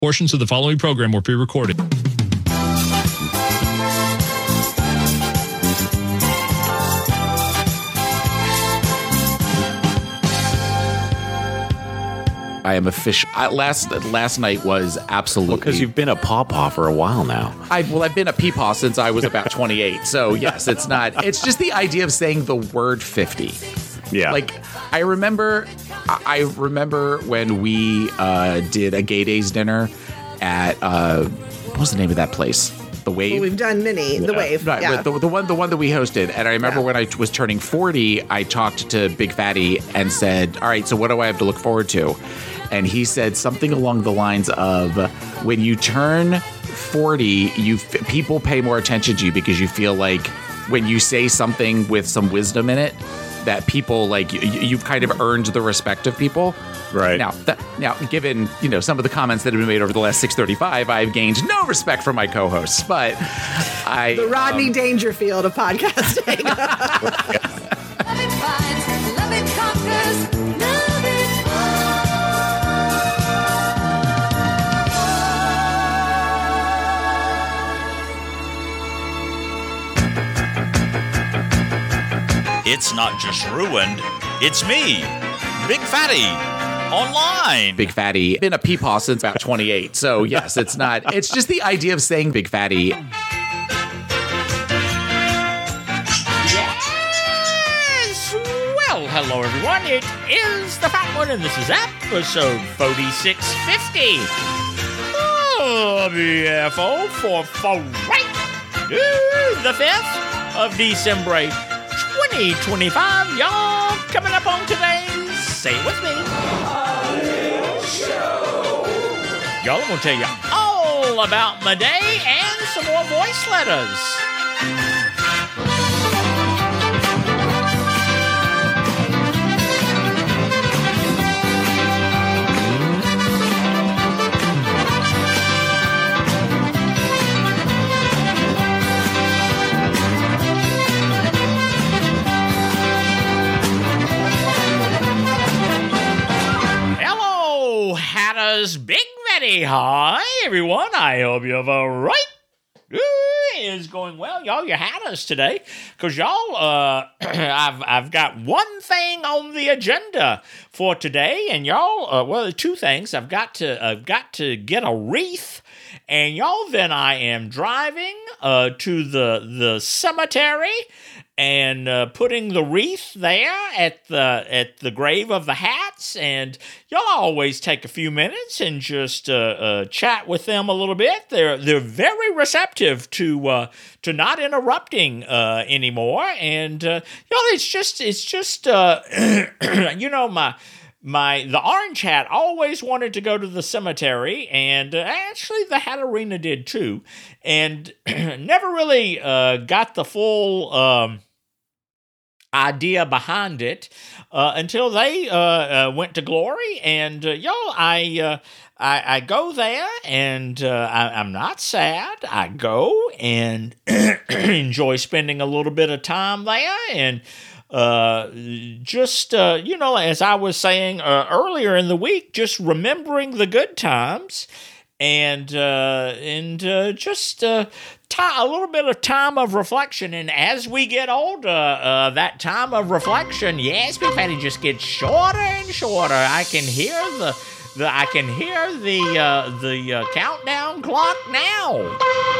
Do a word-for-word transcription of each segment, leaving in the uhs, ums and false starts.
Portions of the following program were pre-recorded. I am a fish. I, last last night was absolutely because well, you've been a pawpaw for a while now. I well, I've been a peepaw since I was about twenty-eight. So yes, it's not. It's just the idea of saying the word fifty. Yeah. Like I remember, I remember when we uh, did a Gay Days dinner at uh, what was the name of that place? The Wave. Well, we've done many. The uh, Wave. Right, yeah. the, the one, the one that we hosted. And I remember yeah. when I was turning forty, I talked to Big Fatty and said, "All right, so what do I have to look forward to?" And he said something along the lines of, "When you turn forty, you f- people pay more attention to you because you feel like when you say something with some wisdom in it, that people like you, you've kind of earned the respect of people." Right. Now, that, now, given you know some of the comments that have been made over the last six thirty-five, I've gained no respect for my co-hosts. But I the Rodney um, Dangerfield of podcasting. Love it finds, love it conquers, love it It's not just ruined, it's me, Big Fatty, online. Big Fatty. Been a peepaw since about twenty-eight. So yes, it's not. It's just the idea of saying Big Fatty. Yes! Well, hello everyone. It is the Fat One, and this is episode forty-six fifty. Oh, B F O for Friday, the fifth of December twenty twenty-five. Y'all coming up on today's Say It With Me. Y'all, I'm going to tell you all about my day and some more voice letters. Hatters, Big Fatty. Hi, everyone. I hope you have a right. Is going well, y'all. You had us today, cause y'all. Uh, I've I've got one thing on the agenda for today, and y'all. Uh, well, two things. I've got to. I've got to get a wreath, and y'all. Then I am driving uh to the the cemetery. And uh, putting the wreath there at the at the grave of the Hats, and y'all always take a few minutes and just uh, uh, chat with them a little bit. They're they're very receptive to uh, to not interrupting uh, anymore, and uh, y'all, it's just it's just uh, you know my. My the Orange Hat always wanted to go to the cemetery, and uh, actually the Hat Arena did too, and never really uh, got the full um, idea behind it uh, until they uh, uh, went to Glory. And uh, y'all, I, uh, I I go there, and uh, I, I'm not sad. I go and enjoy spending a little bit of time there, and. Uh, just, uh, you know, as I was saying uh, earlier in the week, just remembering the good times and, uh, and uh, just uh, t- a little bit of time of reflection. And as we get older, uh, that time of reflection, yes, Big Fatty, just gets shorter and shorter. I can hear the, the I can hear the, uh, the uh, countdown clock now.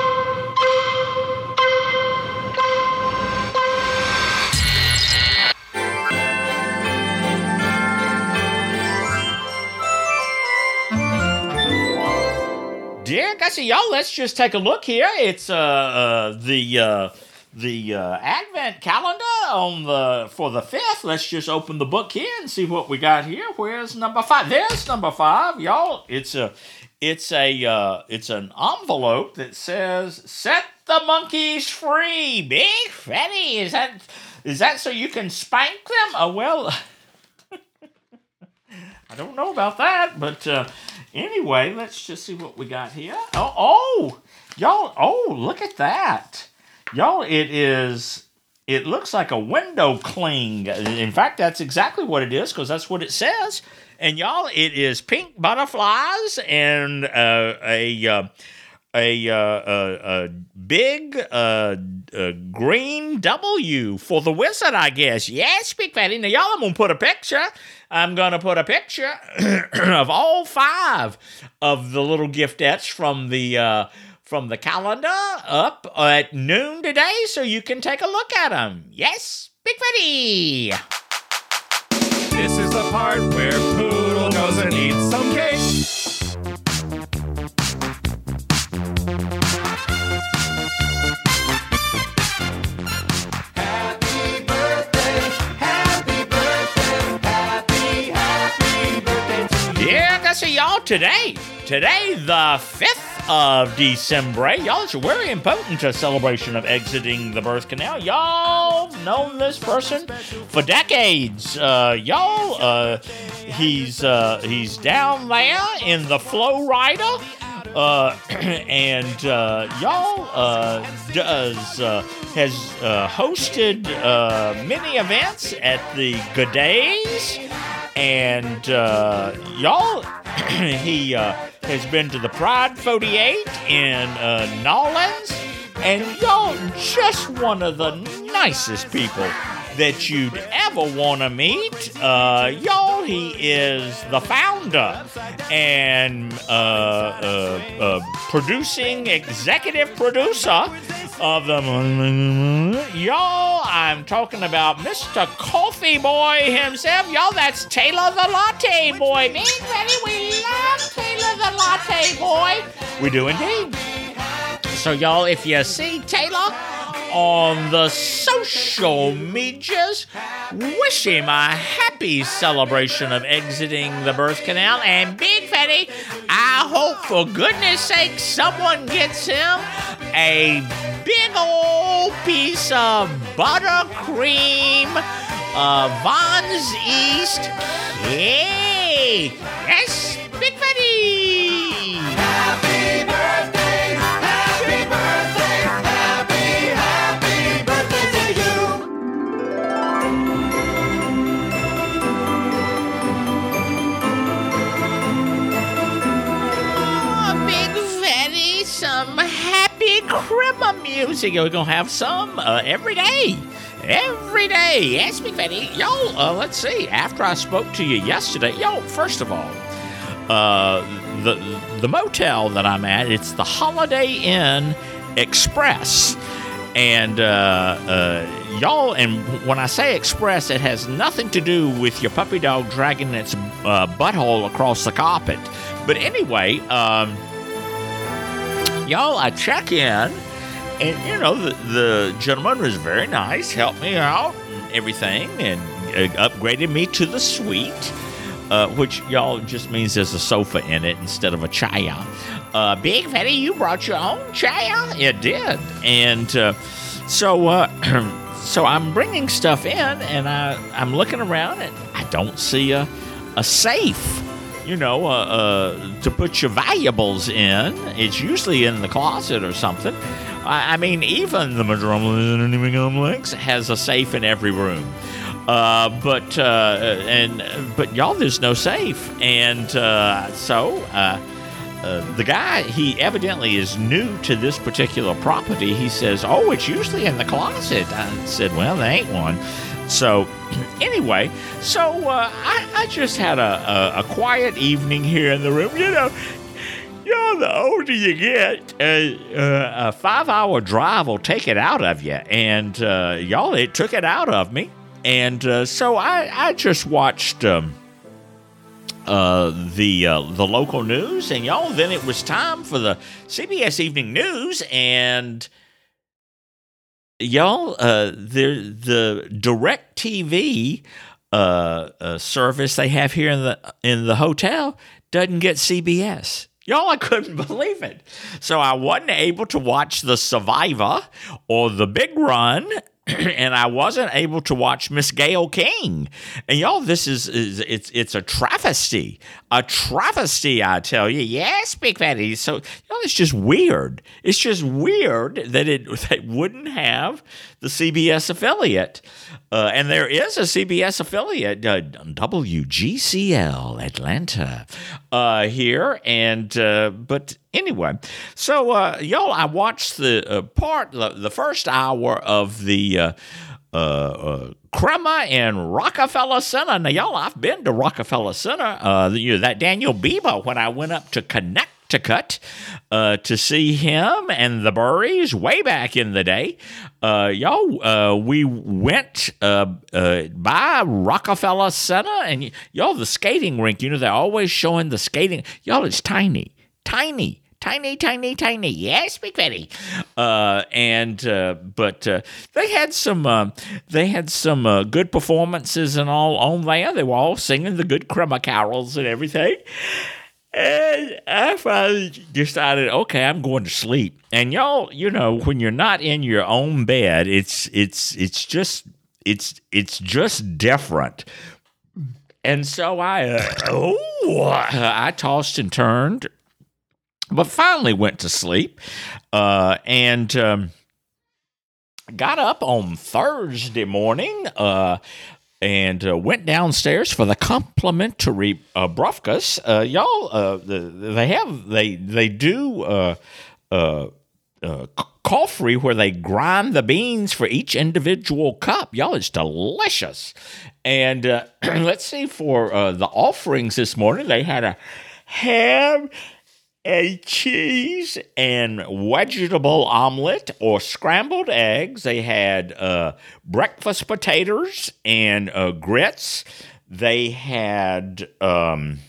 Dear Gussie, y'all, let's just take a look here. It's uh, uh the uh the uh, Advent calendar on the for the fifth. Let's just open the book here and see what we got here. Where's number five? There's number five, y'all. It's a it's a uh, it's an envelope that says "Set the monkeys free." Big Fatty, is that is that so you can spank them? Oh well, I don't know about that, but. Uh, Anyway, let's just see what we got here. Oh, oh, y'all, oh, look at that. Y'all, it is, it looks like a window cling. In fact, that's exactly what it is, because that's what it says. And y'all, it is pink butterflies and uh, a uh, a, uh, a a big uh, uh, green W for the wizard, I guess. Yes, Big Fatty. Now, y'all, I'm gonna put a picture. I'm gonna put a picture of all five of the little giftettes from the. Uh, From the calendar up at noon today, so you can take a look at them. Yes, Big Fatty. This is the part where Poodle goes and eats some cake. Happy birthday, happy birthday, happy, happy birthday to you. Yeah, that's it, y'all. Today, today, the fifth of December. Y'all, it's a very important uh, celebration of exiting the birth canal. Y'all known this person for decades. Uh, y'all, uh, he's uh, he's down there in the Flow Rider, uh, and uh, y'all uh, does uh, has uh, hosted uh, many events at the Goodays, and uh, y'all, he. Uh, has been to the Pride forty-eight in uh, Nolans, and y'all, just one of the nicest people that you'd ever want to meet. Uh, y'all, he is the founder and uh, uh, uh, producing executive producer of the... Y'all, I'm talking about Mister Coffee Boy himself. Y'all, that's Taylor the Latte Boy. Big Fatty, we love Taylor the Latte Boy. We do indeed. So, y'all, if you see Taylor on the social medias, wish him a happy celebration of exiting the birth canal. And Big Fatty, I hope for goodness sake someone gets him a big old piece of buttercream uh, Vons East cake. Yes, Big Fatty. Happy birthday, happy birthday, happy, happy birthday to you. Oh, Big Fatty, some happy cribber music. We're going to have some uh, every day. Every day. Yes, Big Fatty. Yo, uh, let's see. After I spoke to you yesterday, yo, first of all, uh, the the motel that I'm at, it's the Holiday Inn Express. And, uh, uh, y'all, and when I say express, it has nothing to do with your puppy dog dragging its uh, butthole across the carpet. But anyway, um, y'all, I check in, and, you know, the, the gentleman was very nice, helped me out and everything, and uh, upgraded me to the suite. Uh, which, y'all, just means there's a sofa in it instead of a chair. Uh, Big Fatty, you brought your own chair? It did. And uh, so uh, so I'm bringing stuff in, and I, I'm looking around, and I don't see a, a safe, you know, uh, uh, to put your valuables in. It's usually in the closet or something. I, I mean, even the Madrumlinks has a safe in every room. Uh, but uh, and but y'all, there's no safe, and uh, so uh, uh, the guy, he evidently is new to this particular property. He says, "Oh, it's usually in the closet." I said, "Well, there ain't one." So anyway, so uh, I, I just had a, a, a quiet evening here in the room. You know, y'all, the older you get, uh, uh, a five-hour drive will take it out of you, and uh, y'all, it took it out of me. And uh, so I, I just watched um, uh, the uh, the local news, and y'all, then it was time for the C B S Evening News, and y'all, uh, the the DirecTV uh, uh, service they have here in the in the hotel doesn't get C B S. Y'all, I couldn't believe it. So I wasn't able to watch The Survivor or The Big Run. And I wasn't able to watch Miss Gayle King. And y'all, this is, is it's it's a travesty. A travesty, I tell you. Yes, Big Fatty. So, y'all, it's just weird. It's just weird that it they wouldn't have the C B S affiliate. Uh, and there is a C B S affiliate, uh, W G C L Atlanta, uh, here. And uh, but anyway, so uh, y'all, I watched the uh, part, the, the first hour of the uh, uh, uh, Crema in Rockefeller Center. Now, y'all, I've been to Rockefeller Center. Uh, you know, that Daniel Bieber, when I went up to Connect. To cut uh, to see him and the Burries way back in the day. Uh, y'all, uh, we went uh, uh, by Rockefeller Center, and y- y'all, the skating rink, you know, they're always showing the skating. Y'all, it's tiny, tiny. Tiny, tiny, tiny. Yes, Big Betty. Uh, and uh, but uh, they had some, uh, they had some uh, good performances and all on there. They were all singing the good Crema carols and everything. And I finally decided, okay, I'm going to sleep. And y'all, you know, when you're not in your own bed, it's it's it's just it's it's just different. And so I, uh, oh, I tossed and turned, but finally went to sleep, uh, and um, got up on Thursday morning. Uh, And uh, went downstairs for the complimentary uh, brufkas. Uh, y'all, uh, the, they have they they do uh, uh, uh, coffee where they grind the beans for each individual cup. Y'all, it's delicious. And uh, let's see, for uh, the offerings this morning, they had a ham and cheese and vegetable omelet or scrambled eggs. They had uh, breakfast potatoes and uh, grits. They had, um,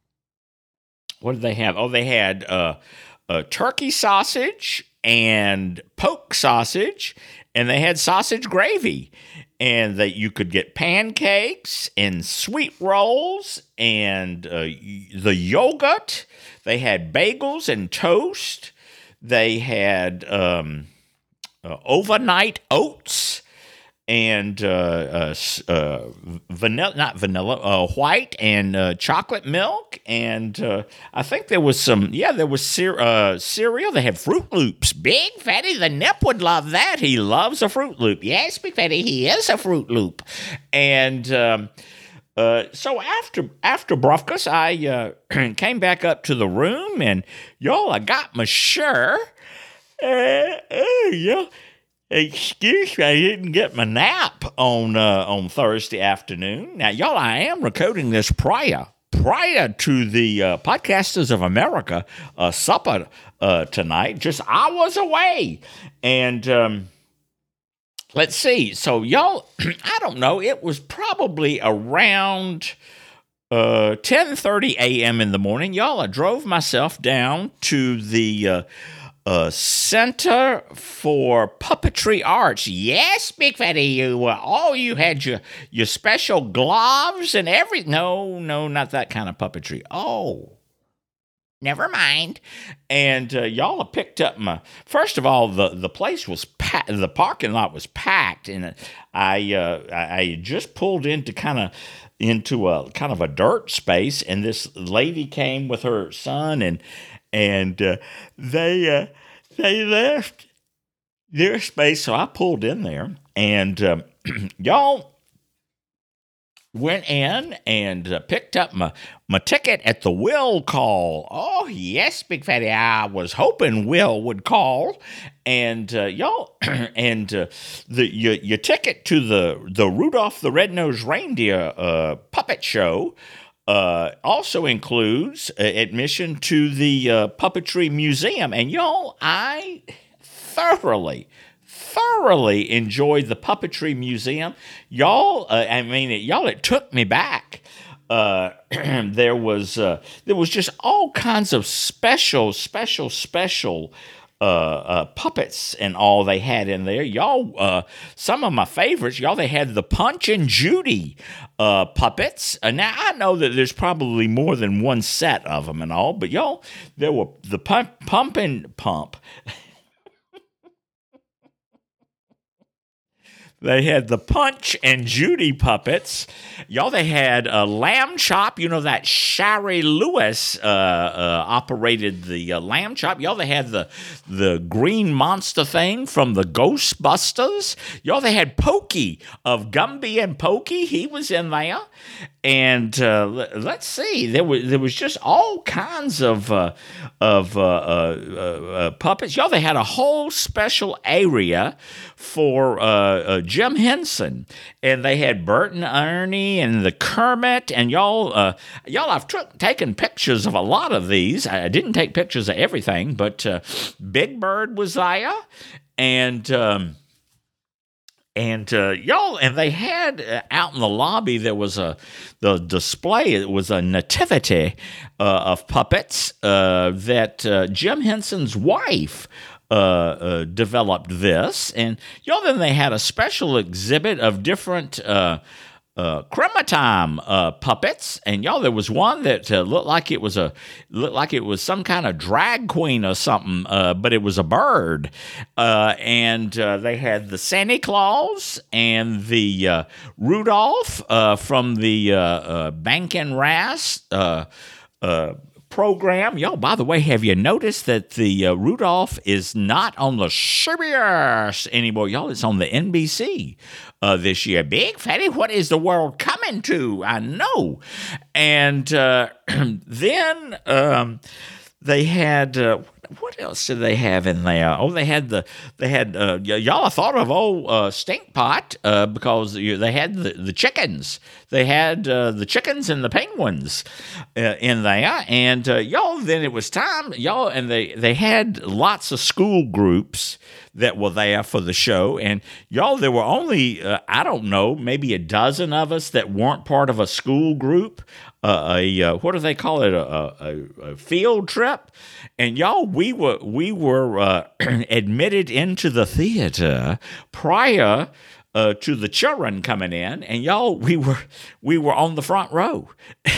what did they have? Oh, they had uh, uh, turkey sausage and poke sausage, and they had sausage gravy. And that you could get pancakes and sweet rolls and uh, the yogurt. They had bagels and toast. They had um, uh, overnight oats and uh, uh, uh, vanilla, not vanilla, uh, white and uh, chocolate milk. And uh, I think there was some, yeah, there was cer- uh, cereal. They had Fruit Loops. Big Fatty, the Nip would love that. He loves a Fruit Loop. Yes, Big Fatty, he is a Fruit Loop. And um, uh, so after after brufkas, I uh, came back up to the room, and y'all, I got my shirt. Uh, uh, yeah. Excuse me, I didn't get my nap on uh, on Thursday afternoon. Now, y'all, I am recording this prior prior to the uh, Podcasters of America uh, supper uh, tonight. Just hours away, and um, let's see. So, y'all, I don't know. It was probably around uh, ten thirty a.m. in the morning. Y'all, I drove myself down to the Uh, Uh, Center for Puppetry Arts. Yes, Big Fatty, you uh, oh, you had your your special gloves and every. No, no, not that kind of puppetry. Oh, never mind. And uh, y'all have picked up my. First of all, the the place was packed. The parking lot was packed, and I uh, I, I just pulled into kind of into a kind of a dirt space, and this lady came with her son and. And uh, they uh, they left their space, so I pulled in there, and um, y'all went in and uh, picked up my, my ticket at the Will call. Oh, yes, Big Fatty, I was hoping Will would call, and uh, y'all, and uh, the your, your ticket to the the Rudolph the Red-Nosed Reindeer uh, puppet show. Uh, also includes uh, admission to the uh, Puppetry Museum. And y'all, I thoroughly, thoroughly enjoyed the Puppetry Museum. Y'all, uh, I mean, it, y'all, it took me back. Uh, there was uh, there was just all kinds of special, special, special Uh, uh, puppets and all they had in there. Y'all, uh, some of my favorites, y'all, they had the Punch and Judy uh, puppets. Uh, now, I know that there's probably more than one set of them and all, but y'all, there were the Pump, pump and Pump. They had the Punch and Judy puppets. Y'all, they had a Lamb Chop. You know that Shari Lewis uh, uh, operated the uh, Lamb Chop. Y'all, they had the the green monster thing from the Ghostbusters. Y'all, they had Pokey of Gumby and Pokey. He was in there. And uh, let's see, there was there was just all kinds of uh, of uh, uh, uh, puppets. Y'all, they had a whole special area for uh, uh, Jim Henson, and they had Bert and Ernie and the Kermit. And y'all, uh, y'all, I've t- taken pictures of a lot of these. I didn't take pictures of everything, but uh, Big Bird was there, and. Um, And uh, y'all, and they had uh, out in the lobby, there was a the display. It was a nativity uh, of puppets uh, that uh, Jim Henson's wife uh, uh, developed this. And y'all, then they had a special exhibit of different uh, uh, Crema Time uh, puppets. And y'all, there was one that uh, looked like it was a looked like it was some kind of drag queen or something, uh, but it was a bird. Uh, and uh, they had the Santa Claus and the uh, Rudolph uh, from the uh, uh, Bank and Ras uh, uh, program. Y'all, by the way, have you noticed that the uh, Rudolph is not on the C B S anymore? Y'all, it's on the N B C uh, this year. Big Fatty, what is the world coming to? I know. And uh, then um, they had... Uh, what else did they have in there? Oh, they had the they had uh, y- y'all thought of old uh, Stink Pot uh, because they had the, the chickens. They had uh, the chickens and the penguins uh, in there, and uh, y'all. Then it was time, y'all, and they they had lots of school groups that were there for the show, and y'all, there were only uh, I don't know, maybe a dozen of us that weren't part of a school group. Uh, a uh, what do they call it? A, a, a field trip, and y'all, we were we were uh, admitted into the theater prior uh, to the children coming in, and y'all, we were we were on the front row,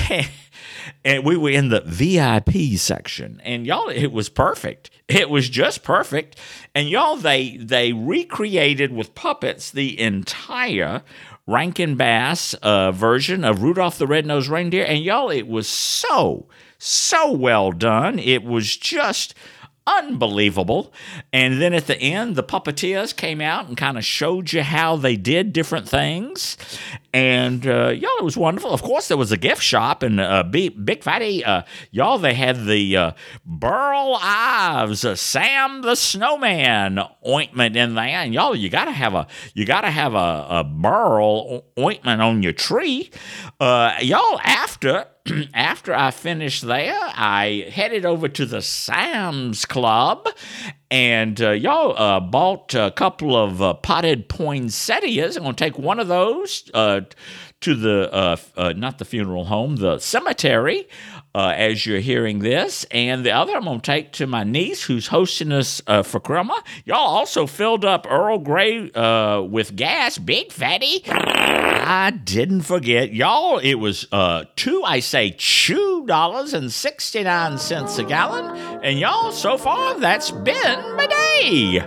and we were in the V I P section, and y'all, it was perfect. It was just perfect, and y'all, they they recreated with puppets the entire Rankin Bass uh, version of Rudolph the Red-Nosed Reindeer. And y'all, it was so, so well done. It was just unbelievable. And then at the end, the puppeteers came out and kind of showed you how they did different things. And uh, y'all, it was wonderful. Of course, there was a gift shop, and uh, Big, Big Fatty, uh, y'all, they had the uh, Burl Ives uh, Sam the Snowman ointment in there. And y'all, you gotta have a you gotta have a, a Burl ointment on your tree. Uh, y'all, after. After I finished there, I headed over to the Sam's Club, and uh, y'all uh, bought a couple of uh, potted poinsettias. I'm going to take one of those uh, to the, uh, uh, not the funeral home, the cemetery, uh, as you're hearing this. And the other I'm going to take to my niece, who's hosting us uh, for Crema. Y'all also filled up Earl Grey uh, with gas. Big Fatty. I didn't forget. Y'all, it was uh, two, I say, two dollars and sixty-nine cents a gallon. And y'all, so far, that's been my day.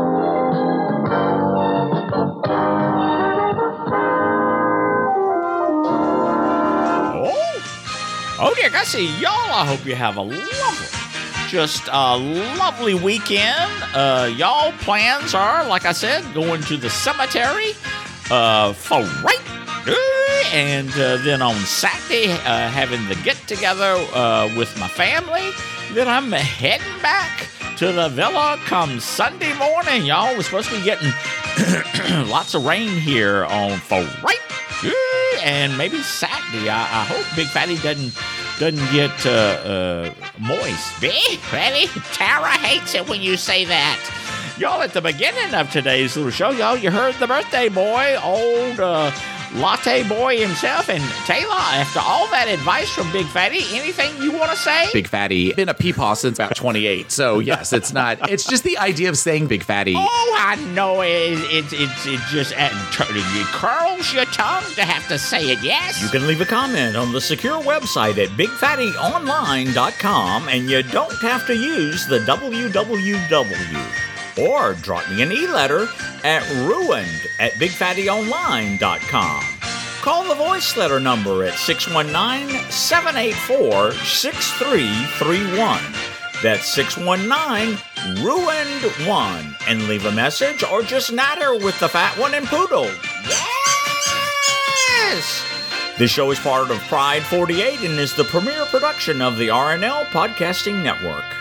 Oh, dear Gussie, y'all, I hope you have a lovely, just a lovely weekend. Uh, y'all plans are, like I said, going to the cemetery uh, for right. And uh, then on Saturday, uh, having the get-together uh, with my family. Then I'm heading back to the villa come Sunday morning. Y'all, we're supposed to be getting lots of rain here on for right. And maybe Saturday. I, I hope Big Fatty doesn't doesn't get uh, uh, moist. Big Fatty, Tara hates it when you say that. Y'all, at the beginning of today's little show, y'all, you heard the birthday boy, old uh, latte boy himself. And Taylor, after all that advice from Big Fatty, anything you want to say? Big Fatty, been a peepaw since about twenty-eight. So yes, it's not. It's just the idea of saying Big Fatty. Oh, I know it. It, it, it just uh, it curls your tongue to have to say it. Yes. You can leave a comment on the secure website at big fatty online dot com, and you don't have to use the W W W. or drop me an e-letter at ruined at big fatty online dot com. Call the voice letter number at six one nine, seven eight four, six three three one. That's six one nine, ruined one. And leave a message or just natter with the fat one and Poodle. Yes! This show is part of Pride forty-eight and is the premier production of the R N L Podcasting Network.